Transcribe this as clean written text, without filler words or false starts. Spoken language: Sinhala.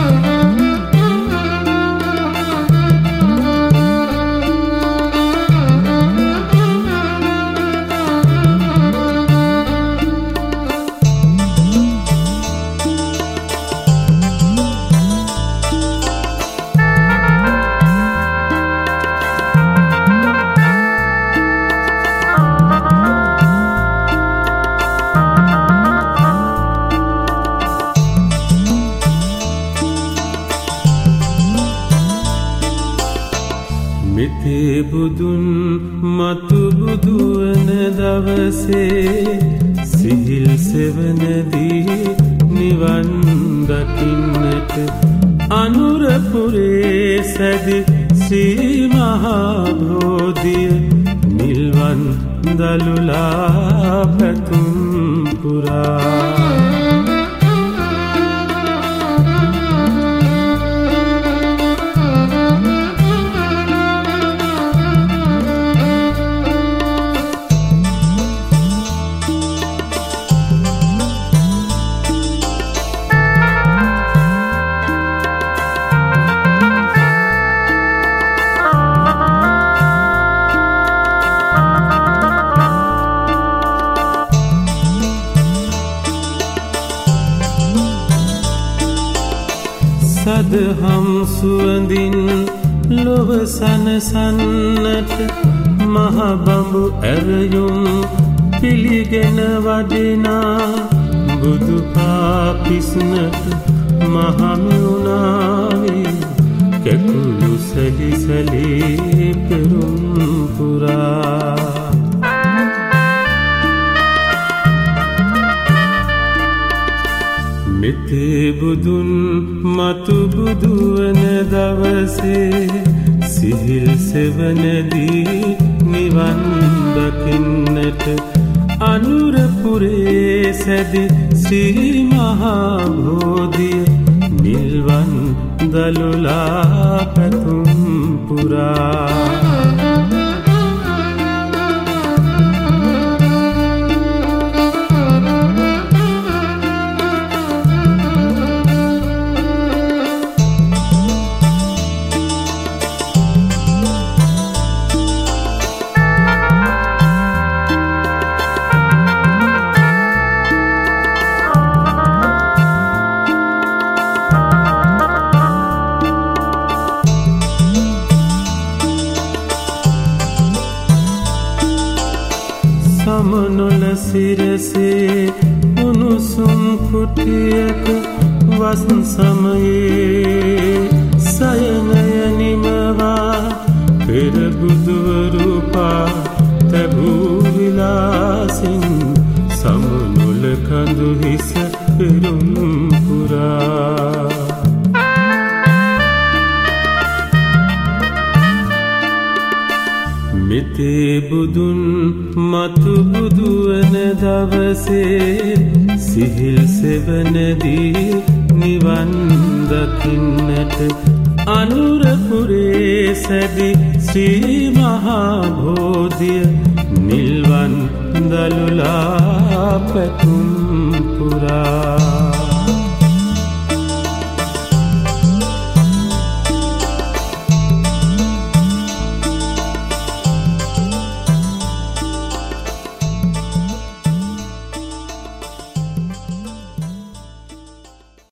මෙතේ බුදුන් මතු බුදුවන දවසේ සිහිල් සෙවනදී නිවන් දකින්නට අනුරපුරේ සැදි ශ්‍රී මහා බෝධිය නිල්වන් දලුලා පැතුම් පුරා සදහම් සුවඳින් ලොව සනසන්නට මහ බඹු ඇරයුම් පිළිගෙන වඩිනා බුදු පාපිස්නට මහමෙවුනාවේ කැකුළු සැලිසැලී පෙරුම් පුරා මෙතේ බුදුන් මතු බුදුවන දවසේ සිහිල් සෙවනදී නිවන් දකින්නට අනුරපුරේ සැදි ශ්‍රී මහා බෝධිය නිල්වන් දලුලා පැතුම් පුරා සමනොල සිරසේ උණුසුම් කුටියක වස් සමයේ සයනය නිමවා පෙර බුදුවරු පා තැබූ විලාසින් සමනොල කඳු හිස පෙරුම් පුරා මෙතේ බුදුන් මතු බුදුවන දවසේ සිහිල් සෙවනදී නිවන් දකින්නට අනුරපුරේ සැදි ශ්‍රී මහා බෝධිය නිල්වන් දලුලා පැතුම් පුරා